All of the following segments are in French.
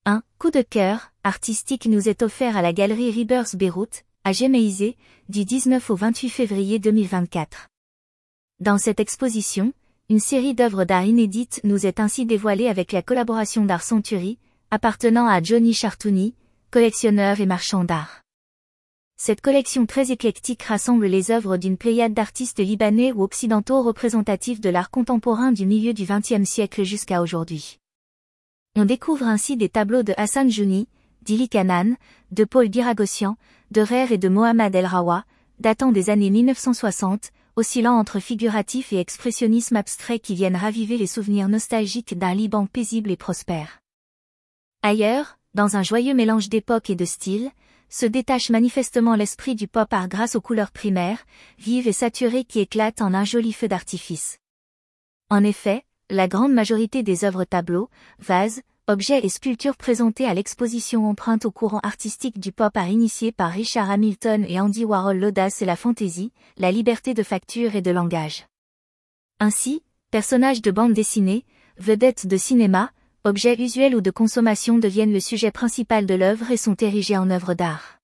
Un coup de cœur artistique nous est offert à la galerie Rebirth Beyrouth, à Gemmayzeh, du 19 au 28 février 2024. Dans cette exposition, une série d'œuvres d'art inédites nous est ainsi dévoilée avec la collaboration d'Art Century, appartenant à Johnny Chartouni, collectionneur et marchand d'art. Cette collection très éclectique rassemble les œuvres d'une pléiade d'artistes libanais ou occidentaux représentatifs de l'art contemporain du milieu du XXe siècle jusqu'à aujourd'hui. On découvre ainsi des tableaux de Hassan Jouni, d'Ili Kanan, de Paul Biragossian, de Rere et de Mohamed El Rawa, datant des années 1960, oscillant entre figuratif et expressionnisme abstrait qui viennent raviver les souvenirs nostalgiques d'un Liban paisible et prospère. Ailleurs, dans un joyeux mélange d'époque et de style, se détache manifestement l'esprit du pop art grâce aux couleurs primaires, vives et saturées qui éclatent en un joli feu d'artifice. En effet, la grande majorité des œuvres tableaux, vases, objets et sculptures présentées à l'exposition empruntent au courant artistique du pop art initié par Richard Hamilton et Andy Warhol, l'audace et la fantaisie, la liberté de facture et de langage. Ainsi, personnages de bande dessinée, vedettes de cinéma, objets usuels ou de consommation deviennent le sujet principal de l'œuvre et sont érigés en œuvre d'art.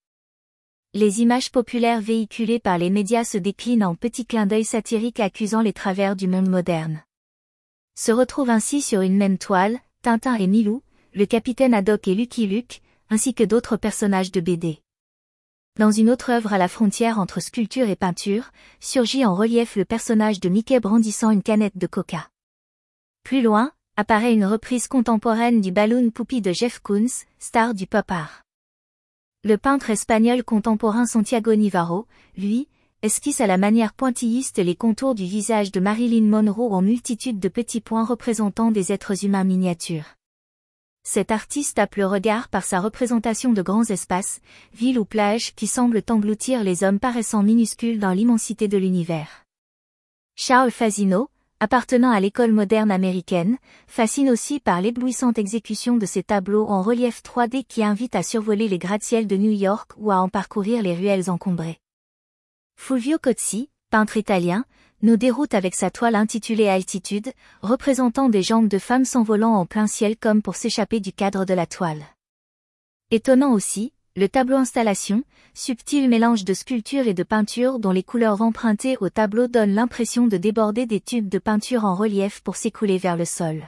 Les images populaires véhiculées par les médias se déclinent en petits clins d'œil satiriques accusant les travers du monde moderne. Se retrouvent ainsi sur une même toile, Tintin et Milou, le capitaine Haddock et Lucky Luke, ainsi que d'autres personnages de BD. Dans une autre œuvre à la frontière entre sculpture et peinture, surgit en relief le personnage de Mickey brandissant une canette de coca. Plus loin, apparaît une reprise contemporaine du Balloon Puppy de Jeff Koons, star du pop art. Le peintre espagnol contemporain Santiago Navarro, lui, esquisse à la manière pointilliste les contours du visage de Marilyn Monroe en multitude de petits points représentant des êtres humains miniatures. Cet artiste tape le regard par sa représentation de grands espaces, villes ou plages qui semblent engloutir les hommes paraissant minuscules dans l'immensité de l'univers. Charles Fasino, appartenant à l'école moderne américaine, fascine aussi par l'éblouissante exécution de ses tableaux en relief 3D qui invitent à survoler les gratte-ciels de New York ou à en parcourir les ruelles encombrées. Fulvio Cozzi, peintre italien, nous déroute avec sa toile intitulée Altitude, représentant des jambes de femmes s'envolant en plein ciel comme pour s'échapper du cadre de la toile. Étonnant aussi, le tableau installation, subtil mélange de sculpture et de peinture dont les couleurs empruntées au tableau donnent l'impression de déborder des tubes de peinture en relief pour s'écouler vers le sol.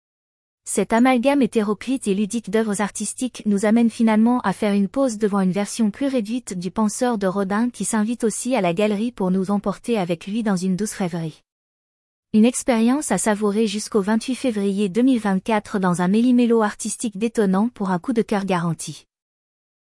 Cet amalgame hétéroclite et ludique d'œuvres artistiques nous amène finalement à faire une pause devant une version plus réduite du Penseur de Rodin qui s'invite aussi à la galerie pour nous emporter avec lui dans une douce rêverie. Une expérience à savourer jusqu'au 28 février 2024 dans un méli-mélo artistique détonnant pour un coup de cœur garanti.